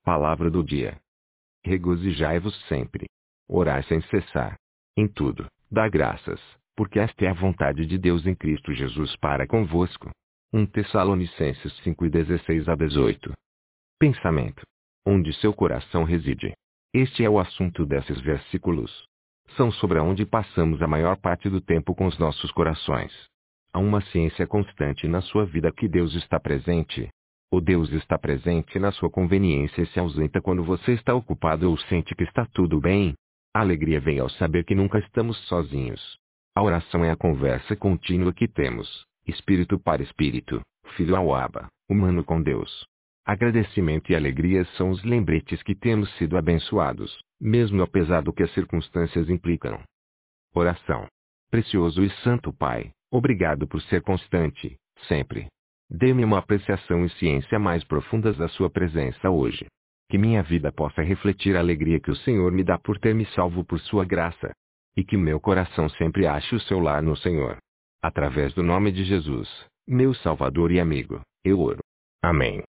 Palavra do dia. Regozijai-vos sempre. Orai sem cessar. Em tudo, dá graças, porque esta é a vontade de Deus em Cristo Jesus para convosco. 1 Tessalonicenses 5:16-18. Pensamento. Onde seu coração reside. Este é o assunto desses versículos. São sobre onde passamos a maior parte do tempo com os nossos corações. Há uma ciência constante na sua vida que Deus está presente. O Deus está presente na sua conveniência e se ausenta quando você está ocupado ou sente que está tudo bem. A alegria vem ao saber que nunca estamos sozinhos. A oração é a conversa contínua que temos, espírito para espírito, filho ao Abba, humano com Deus. Agradecimento e alegria são os lembretes que temos sido abençoados, mesmo apesar do que as circunstâncias implicam. Oração. Precioso e Santo Pai, obrigado por ser constante, sempre. Dê-me uma apreciação e ciência mais profundas da sua presença hoje. Que minha vida possa refletir a alegria que o Senhor me dá por ter me salvo por sua graça. E que meu coração sempre ache o seu lar no Senhor. Através do nome de Jesus, meu Salvador e amigo, eu oro. Amém.